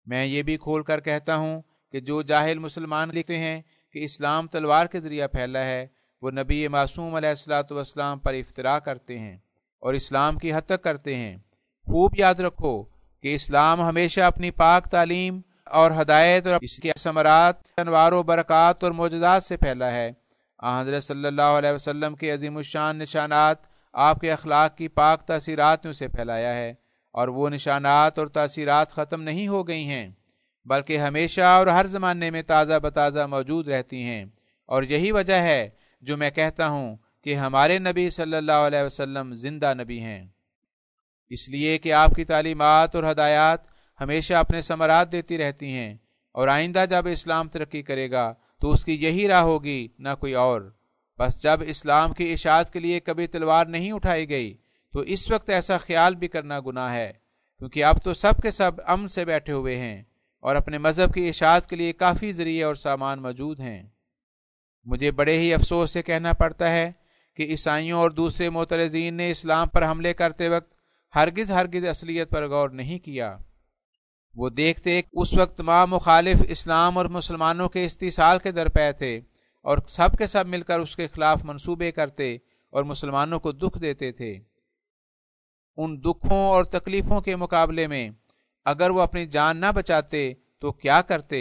میں یہ بھی کھول کر کہتا ہوں کہ جو جاہل مسلمان لکھتے ہیں کہ اسلام تلوار کے ذریعہ پھیلا ہے، وہ نبی معصوم علیہ الصلوۃ والسلام پر افتراء کرتے ہیں اور اسلام کی حد تک کرتے ہیں۔ خوب یاد رکھو کہ اسلام ہمیشہ اپنی پاک تعلیم اور ہدایت اور اس کے ثمرات، انوار و برکات اور معجزات سے پھیلا ہے۔ حضرت صلی اللہ علیہ وسلم کے عظیم الشان نشانات آپ کے اخلاق کی پاک تاثیرات سے پھیلایا ہے، اور وہ نشانات اور تاثیرات ختم نہیں ہو گئی ہیں، بلکہ ہمیشہ اور ہر زمانے میں تازہ بتازہ موجود رہتی ہیں۔ اور یہی وجہ ہے جو میں کہتا ہوں کہ ہمارے نبی صلی اللہ علیہ وسلم زندہ نبی ہیں، اس لیے کہ آپ کی تعلیمات اور ہدایات ہمیشہ اپنے ثمرات دیتی رہتی ہیں، اور آئندہ جب اسلام ترقی کرے گا تو اس کی یہی راہ ہوگی، نہ کوئی اور۔ بس جب اسلام کی اشاعت کے لیے کبھی تلوار نہیں اٹھائی گئی تو اس وقت ایسا خیال بھی کرنا گناہ ہے، کیونکہ اب تو سب کے سب امن سے بیٹھے ہوئے ہیں اور اپنے مذہب کی اشاعت کے لیے کافی ذریعے اور سامان موجود ہیں۔ مجھے بڑے ہی افسوس سے کہنا پڑتا ہے کہ عیسائیوں اور دوسرے معترضین نے اسلام پر حملے کرتے وقت ہرگز اصلیت پر غور نہیں کیا۔ وہ دیکھتے اس وقت تمام مخالف اسلام اور مسلمانوں کے استحصال کے درپے تھے، اور سب کے سب مل کر اس کے خلاف منصوبے کرتے اور مسلمانوں کو دکھ دیتے تھے۔ ان دکھوں اور تکلیفوں کے مقابلے میں اگر وہ اپنی جان نہ بچاتے تو کیا کرتے؟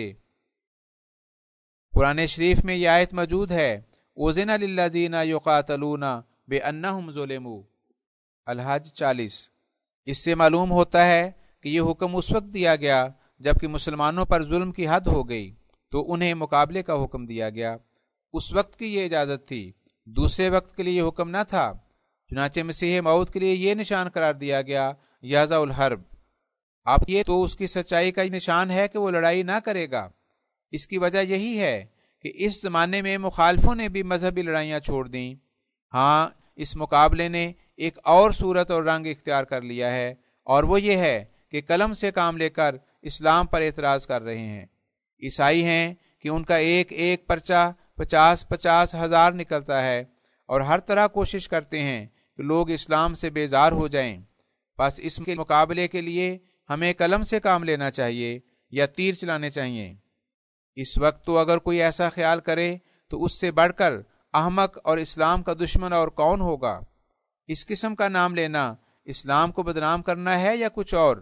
قرآن شریف میں یہ آیت موجود ہے، اُذِنَ لِلَّذِينَ يُقَاتَلُونَ بِأَنَّهُمْ ظُلِمُوا، الحج 40۔ اس سے معلوم ہوتا ہے کہ یہ حکم اس وقت دیا گیا جبکہ مسلمانوں پر ظلم کی حد ہو گئی تو انہیں مقابلے کا حکم دیا گیا۔ اس وقت کی یہ اجازت تھی، دوسرے وقت کے لیے یہ حکم نہ تھا۔ چنانچہ مسیح موعود کے لیے یہ نشان قرار دیا گیا، یازع الحرب۔ اب یہ تو اس کی سچائی کا نشان ہے کہ وہ لڑائی نہ کرے گا۔ اس کی وجہ یہی ہے کہ اس زمانے میں مخالفوں نے بھی مذہبی لڑائیاں چھوڑ دیں۔ ہاں، اس مقابلے نے ایک اور صورت اور رنگ اختیار کر لیا ہے، اور وہ یہ ہے کہ قلم سے کام لے کر اسلام پر اعتراض کر رہے ہیں۔ عیسائی ہیں کہ ان کا ایک ایک پرچہ 50 ہزار نکلتا ہے، اور ہر طرح کوشش کرتے ہیں کہ لوگ اسلام سے بیزار ہو جائیں۔ بس اس کے مقابلے کے لیے ہمیں قلم سے کام لینا چاہیے یا تیر چلانے چاہیے۔ اس وقت تو اگر کوئی ایسا خیال کرے تو اس سے بڑھ کر احمق اور اسلام کا دشمن اور کون ہوگا؟ اس قسم کا نام لینا اسلام کو بدنام کرنا ہے یا کچھ اور؟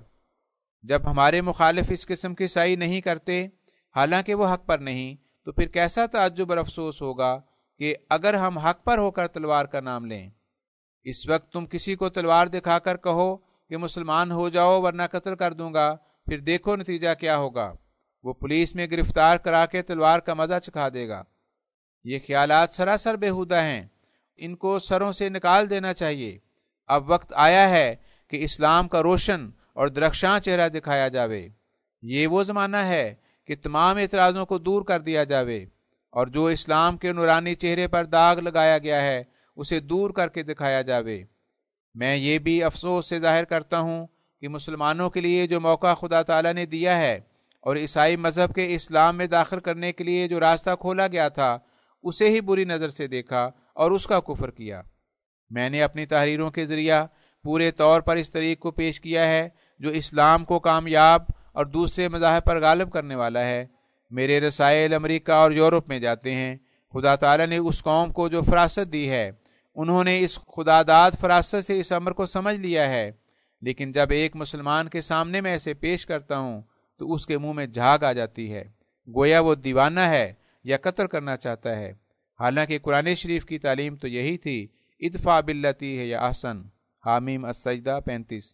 جب ہمارے مخالف اس قسم کی صحیح نہیں کرتے، حالانکہ وہ حق پر نہیں، تو پھر کیسا تعجب اور افسوس ہوگا کہ اگر ہم حق پر ہو کر تلوار کا نام لیں۔ اس وقت تم کسی کو تلوار دکھا کر کہو کہ مسلمان ہو جاؤ ورنہ قتل کر دوں گا، پھر دیکھو نتیجہ کیا ہوگا۔ وہ پولیس میں گرفتار کرا کے تلوار کا مزہ چکھا دے گا۔ یہ خیالات سراسر بیہودہ ہیں، ان کو سروں سے نکال دینا چاہیے۔ اب وقت آیا ہے کہ اسلام کا روشن اور درخشاں چہرہ دکھایا جاوے۔ یہ وہ زمانہ ہے کہ تمام اعتراضوں کو دور کر دیا جاوے، اور جو اسلام کے نورانی چہرے پر داغ لگایا گیا ہے اسے دور کر کے دکھایا جاوے۔ میں یہ بھی افسوس سے ظاہر کرتا ہوں کہ مسلمانوں کے لیے جو موقع خدا تعالیٰ نے دیا ہے اور عیسائی مذہب کے اسلام میں داخل کرنے کے لیے جو راستہ کھولا گیا تھا، اسے ہی بری نظر سے دیکھا اور اس کا کفر کیا۔ میں نے اپنی تحریروں کے ذریعہ پورے طور پر اس طریق کو پیش کیا ہے جو اسلام کو کامیاب اور دوسرے مذاہب پر غالب کرنے والا ہے۔ میرے رسائل امریکہ اور یورپ میں جاتے ہیں۔ خدا تعالیٰ نے اس قوم کو جو فراست دی ہے، انہوں نے اس خداداد فراست سے اس امر کو سمجھ لیا ہے، لیکن جب ایک مسلمان کے سامنے میں ایسے پیش کرتا ہوں تو اس کے منہ میں جھاگ آ جاتی ہے، گویا وہ دیوانہ ہے یا قتل کرنا چاہتا ہے، حالانکہ قرآن شریف کی تعلیم تو یہی تھی، ادفع باللتی ہے یا احسن، حامیم السجدہ 35۔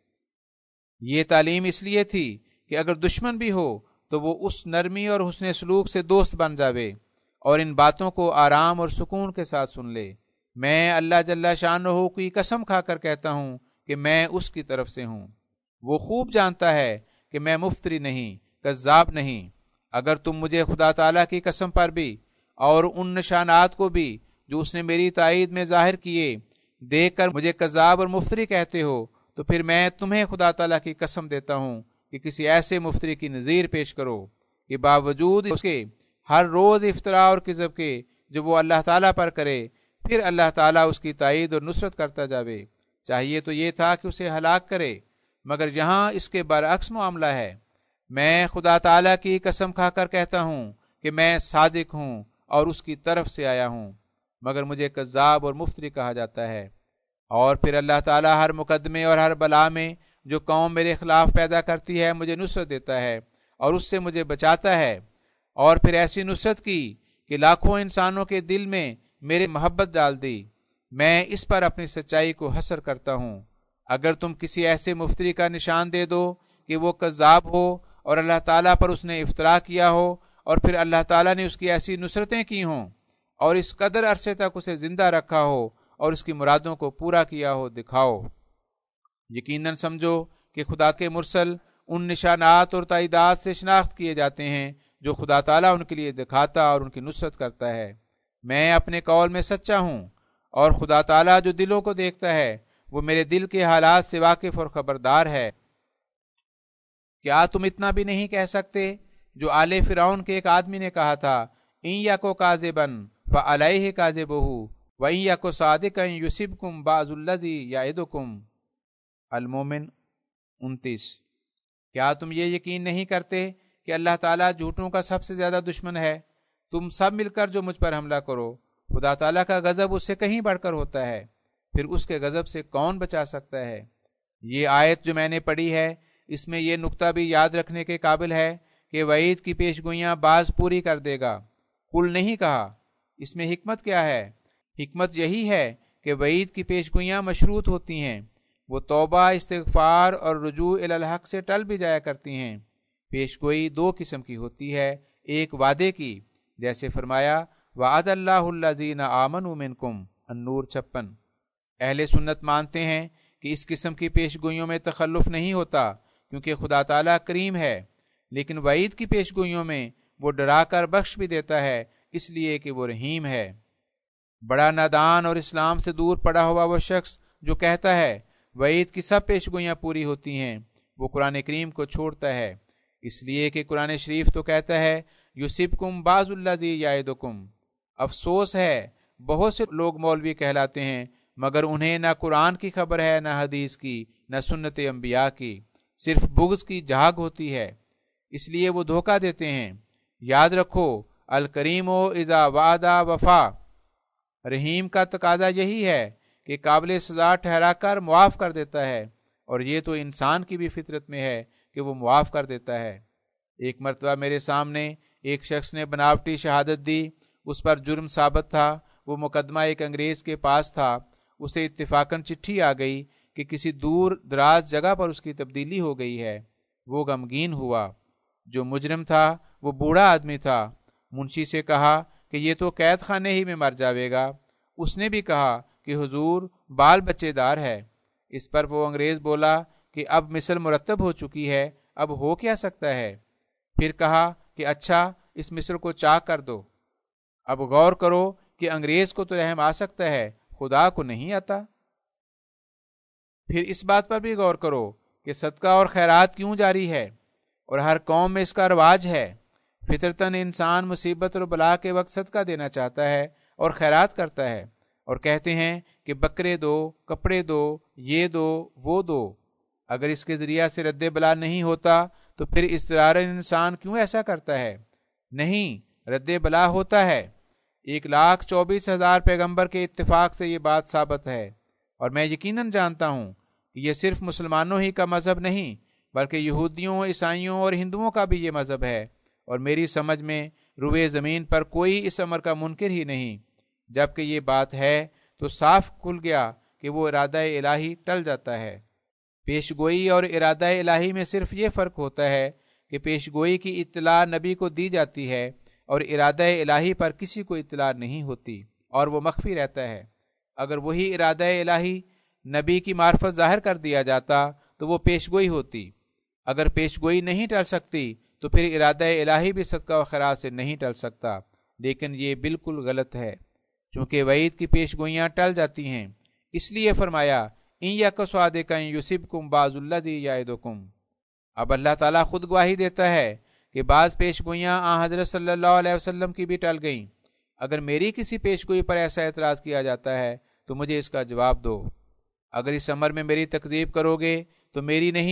یہ تعلیم اس لیے تھی کہ اگر دشمن بھی ہو تو وہ اس نرمی اور حسن سلوک سے دوست بن جاوے اور ان باتوں کو آرام اور سکون کے ساتھ سن لے۔ میں اللہ جل شانہ کی قسم کھا کر کہتا ہوں کہ میں اس کی طرف سے ہوں۔ وہ خوب جانتا ہے کہ میں مفتری نہیں، کذاب نہیں۔ اگر تم مجھے خدا تعالیٰ کی قسم پر بھی اور ان نشانات کو بھی جو اس نے میری تائید میں ظاہر کیے دیکھ کر مجھے کذاب اور مفتری کہتے ہو، تو پھر میں تمہیں خدا تعالیٰ کی قسم دیتا ہوں کہ کسی ایسے مفتری کی نظیر پیش کرو کہ باوجود اس کے ہر روز افطراء اور کذب کے جو وہ اللہ تعالیٰ پر کرے، پھر اللہ تعالیٰ اس کی تائید اور نصرت کرتا جاوے۔ چاہیے تو یہ تھا کہ اسے ہلاک کرے، مگر یہاں اس کے برعکس معاملہ ہے۔ میں خدا تعالیٰ کی قسم کھا کر کہتا ہوں کہ میں صادق ہوں اور اس کی طرف سے آیا ہوں، مگر مجھے کذاب اور مفتری کہا جاتا ہے۔ اور پھر اللہ تعالیٰ ہر مقدمے اور ہر بلا میں جو قوم میرے خلاف پیدا کرتی ہے مجھے نصرت دیتا ہے اور اس سے مجھے بچاتا ہے، اور پھر ایسی نصرت کی کہ لاکھوں انسانوں کے دل میں میری محبت ڈال دی۔ میں اس پر اپنی سچائی کو حسر کرتا ہوں۔ اگر تم کسی ایسے مفتری کا نشان دے دو کہ وہ کذاب ہو اور اللہ تعالیٰ پر اس نے افترا کیا ہو، اور پھر اللہ تعالیٰ نے اس کی ایسی نصرتیں کی ہوں اور اس قدر عرصے تک اسے زندہ رکھا ہو اور اس کی مرادوں کو پورا کیا ہو، دکھاؤ۔ یقیناً سمجھو کہ خدا کے مرسل ان نشانات اور تائیدات سے شناخت کیے جاتے ہیں جو خدا تعالیٰ ان کے لیے دکھاتا اور ان کی نصرت کرتا ہے۔ میں اپنے قول میں سچا ہوں، اور خدا تعالیٰ جو دلوں کو دیکھتا ہے وہ میرے دل کے حالات سے واقف اور خبردار ہے۔ کیا تم اتنا بھی نہیں کہہ سکتے جو آل فرعون کے ایک آدمی نے کہا تھا، ان یکو کاذبا فعلیہ کاذبہ وان یکو صادقا یصبکم بعض الذی یعدکم۔ المومن 29۔ کیا تم یہ یقین نہیں کرتے کہ اللہ تعالیٰ جھوٹوں کا سب سے زیادہ دشمن ہے؟ تم سب مل کر جو مجھ پر حملہ کرو، خدا تعالیٰ کا غضب اس سے کہیں بڑھ کر ہوتا ہے، پھر اس کے غضب سے کون بچا سکتا ہے؟ یہ آیت جو میں نے پڑھی ہے، اس میں یہ نقطہ بھی یاد رکھنے کے قابل ہے کہ وعید کی پیشگوئیاں بعض پوری کر دے گا، کل نہیں کہا۔ اس میں حکمت کیا ہے؟ حکمت یہی ہے کہ وعید کی پیشگوئیاں مشروط ہوتی ہیں، وہ توبہ، استغفار اور رجوع الی الحق سے ٹل بھی جایا کرتی ہیں۔ پیشگوئی دو قسم کی ہوتی ہے، ایک وعدے کی، جیسے فرمایا وعد اللہ الذین آمنوا منکم، النور 56۔ اہل سنت مانتے ہیں کہ اس قسم کی پیشگوئیوں میں تخلف نہیں ہوتا کیونکہ خدا تعالیٰ کریم ہے، لیکن وعید کی پیشگوئیوں میں وہ ڈرا کر بخش بھی دیتا ہے اس لیے کہ وہ رحیم ہے۔ بڑا نادان اور اسلام سے دور پڑا ہوا وہ شخص جو کہتا ہے وعید کی سب پیشگوئیاں پوری ہوتی ہیں، وہ قرآن کریم کو چھوڑتا ہے، اس لیے کہ قرآن شریف تو کہتا ہے یصبکم بعض الذی یعدکم۔ افسوس ہے بہت سے لوگ مولوی کہلاتے ہیں مگر انہیں نہ قرآن کی خبر ہے، نہ حدیث کی، نہ سنت انبیاء کی، صرف بغض کی جھاگ ہوتی ہے، اس لیے وہ دھوکہ دیتے ہیں۔ یاد رکھو الکریم اذا وعد وفا، رحیم کا تقاضا یہی ہے کہ قابل سزا ٹھہرا کر معاف کر دیتا ہے، اور یہ تو انسان کی بھی فطرت میں ہے کہ وہ معاف کر دیتا ہے۔ ایک مرتبہ میرے سامنے ایک شخص نے بناوٹی شہادت دی، اس پر جرم ثابت تھا، وہ مقدمہ ایک انگریز کے پاس تھا، اسے اتفاقاً چٹھی آ گئی کہ کسی دور دراز جگہ پر اس کی تبدیلی ہو گئی ہے۔ وہ غمگین ہوا۔ جو مجرم تھا وہ بوڑھا آدمی تھا۔ منشی سے کہا کہ یہ تو قید خانے ہی میں مر جاوے گا۔ اس نے بھی کہا کہ حضور بال بچے دار ہے۔ اس پر وہ انگریز بولا کہ اب مثل مرتب ہو چکی ہے، اب ہو کیا سکتا ہے؟ پھر کہا کہ اچھا اس مثل کو چاک کر دو۔ اب غور کرو کہ انگریز کو تو رحم آ سکتا ہے، خدا کو نہیں آتا۔ پھر اس بات پر بھی غور کرو کہ صدقہ اور خیرات کیوں جاری ہے اور ہر قوم میں اس کا رواج ہے۔ فطرتاً انسان مصیبت اور بلا کے وقت صدقہ دینا چاہتا ہے اور خیرات کرتا ہے، اور کہتے ہیں کہ بکرے دو، کپڑے دو، یہ دو، وہ دو۔ اگر اس کے ذریعہ سے رد بلا نہیں ہوتا تو پھر اضطراراً انسان کیوں ایسا کرتا ہے؟ نہیں، رد بلا ہوتا ہے۔ 1,24,000 پیغمبر کے اتفاق سے یہ بات ثابت ہے، اور میں یقیناً جانتا ہوں کہ یہ صرف مسلمانوں ہی کا مذہب نہیں بلکہ یہودیوں، عیسائیوں اور ہندوؤں کا بھی یہ مذہب ہے، اور میری سمجھ میں روئے زمین پر کوئی اس امر کا منکر ہی نہیں۔ جبکہ یہ بات ہے تو صاف کھل گیا کہ وہ ارادہ الہی ٹل جاتا ہے۔ پیشگوئی اور ارادہ الہی میں صرف یہ فرق ہوتا ہے کہ پیشگوئی کی اطلاع نبی کو دی جاتی ہے اور ارادہ الہی پر کسی کو اطلاع نہیں ہوتی اور وہ مخفی رہتا ہے۔ اگر وہی ارادہ الہی نبی کی معرفت ظاہر کر دیا جاتا تو وہ پیشگوئی ہوتی۔ اگر پیشگوئی نہیں ٹل سکتی تو پھر ارادہ الہی بھی صدقہ و خیرات سے نہیں ٹل سکتا، لیکن یہ بالکل غلط ہے۔ چونکہ وعید کی پیشگوئیاں ٹل جاتی ہیں، اس لیے فرمایا ان یک صادقا یصبکم بعض الذی یعدکم۔ اب اللہ تعالیٰ خود گواہی دیتا ہے کہ بعض پیشگوئیاں آن حضرت صلی اللہ علیہ وسلم کی بھی ٹل گئیں۔ اگر میری کسی پیشگوئی پر ایسا اعتراض کیا جاتا ہے تو مجھے اس کا جواب دو۔ اگر اس امر میں میری تکذیب کرو گے تو میری نہیں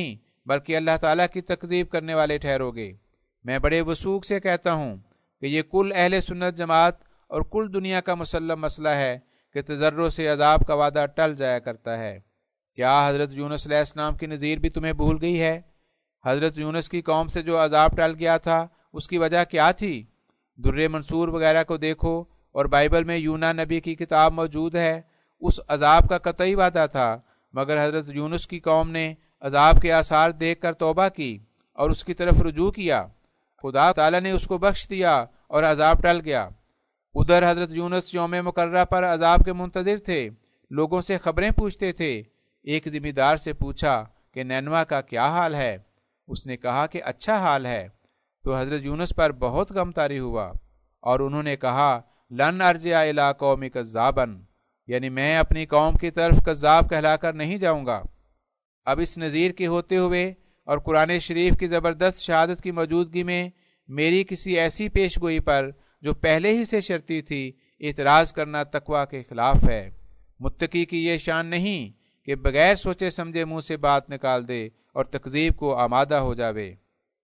بلکہ اللہ تعالیٰ کی تکذیب کرنے والے ٹھہرو گے۔ میں بڑے وثوق سے کہتا ہوں کہ یہ کل اہل سنت جماعت اور کل دنیا کا مسلم مسئلہ ہے کہ تضرع سے عذاب کا وعدہ ٹل جایا کرتا ہے۔ کیا حضرت یونس علیہ السلام کی نظیر بھی تمہیں بھول گئی ہے؟ حضرت یونس کی قوم سے جو عذاب ٹل گیا تھا اس کی وجہ کیا تھی؟ در منصور وغیرہ کو دیکھو، اور بائبل میں یونا نبی کی کتاب موجود ہے۔ اس عذاب کا قطعی وعدہ تھا، مگر حضرت یونس کی قوم نے عذاب کے آثار دیکھ کر توبہ کی اور اس کی طرف رجوع کیا۔ خدا تعالیٰ نے اس کو بخش دیا اور عذاب ٹل گیا۔ ادھر حضرت یونس یوم مقررہ پر عذاب کے منتظر تھے، لوگوں سے خبریں پوچھتے تھے۔ ایک ذمہ دار سے پوچھا کہ نینوا کا کیا حال ہے؟ اس نے کہا کہ اچھا حال ہے۔ تو حضرت یونس پر بہت غم طاری ہوا، اور انہوں نے کہا لن ارجع الی قومی کذابا، یعنی میں اپنی قوم کی طرف کذاب کہلا کر نہیں جاؤں گا۔ اب اس نذیر کے ہوتے ہوئے اور قرآن شریف کی زبردست شہادت کی موجودگی میں میری کسی ایسی پیش گوئی پر جو پہلے ہی سے شرطی تھی اعتراض کرنا تقویٰ کے خلاف ہے۔ متقی کی یہ شان نہیں کہ بغیر سوچے سمجھے منہ سے بات نکال دے اور تکذیب کو آمادہ ہو جاوے۔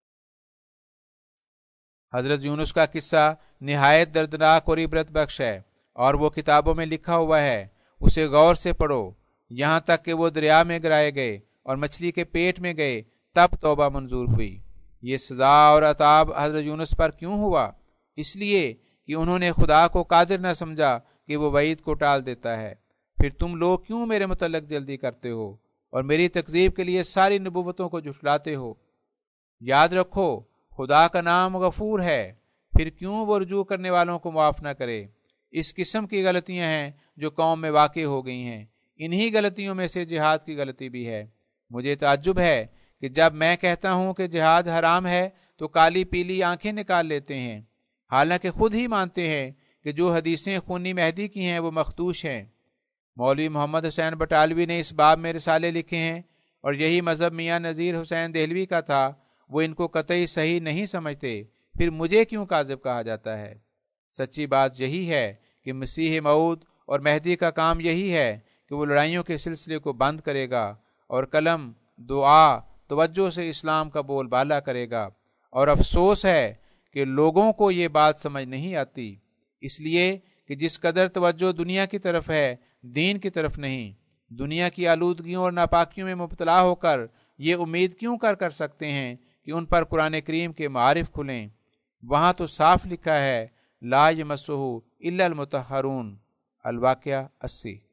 حضرت یونس کا قصہ نہایت دردناک اور عبرت بخش ہے، اور وہ کتابوں میں لکھا ہوا ہے، اسے غور سے پڑھو، یہاں تک کہ وہ دریا میں گرائے گئے اور مچھلی کے پیٹ میں گئے تب توبہ منظور ہوئی۔ یہ سزا اور عذاب حضرت یونس پر کیوں ہوا؟ اس لیے کہ انہوں نے خدا کو قادر نہ سمجھا کہ وہ وعید کو ٹال دیتا ہے۔ پھر تم لوگ کیوں میرے متعلق جلدی کرتے ہو اور میری تکذیب کے لیے ساری نبوتوں کو جھٹلاتے ہو؟ یاد رکھو خدا کا نام غفور ہے، پھر کیوں وہ رجوع کرنے والوں کو معاف نہ کرے؟ اس قسم کی غلطیاں ہیں جو قوم میں واقع ہو گئی ہیں، انہی غلطیوں میں سے جہاد کی غلطی بھی ہے۔ مجھے تعجب ہے کہ جب میں کہتا ہوں کہ جہاد حرام ہے تو کالی پیلی آنکھیں نکال لیتے ہیں، حالانکہ خود ہی مانتے ہیں کہ جو حدیثیں خونی مہدی کی ہیں وہ مخدوش ہیں۔ مولوی محمد حسین بٹالوی نے اس باب میں رسالے لکھے ہیں، اور یہی مذہب میاں نذیر حسین دہلوی کا تھا۔ وہ ان کو قطعی صحیح نہیں سمجھتے، پھر مجھے کیوں کاذب کہا جاتا ہے؟ سچی بات یہی ہے کہ مسیح موعود اور مہدی کا کام یہی ہے کہ وہ لڑائیوں کے سلسلے کو بند کرے گا اور قلم، دعا، توجہ سے اسلام کا بول بالا کرے گا۔ اور افسوس ہے کہ لوگوں کو یہ بات سمجھ نہیں آتی، اس لیے کہ جس قدر توجہ دنیا کی طرف ہے دین کی طرف نہیں۔ دنیا کی آلودگیوں اور ناپاکیوں میں مبتلا ہو کر یہ امید کیوں کر سکتے ہیں کہ ان پر قرآن کریم کے معارف کھلیں؟ وہاں تو صاف لکھا ہے لا یمسہ الا المطہرون، الواقعہ 80۔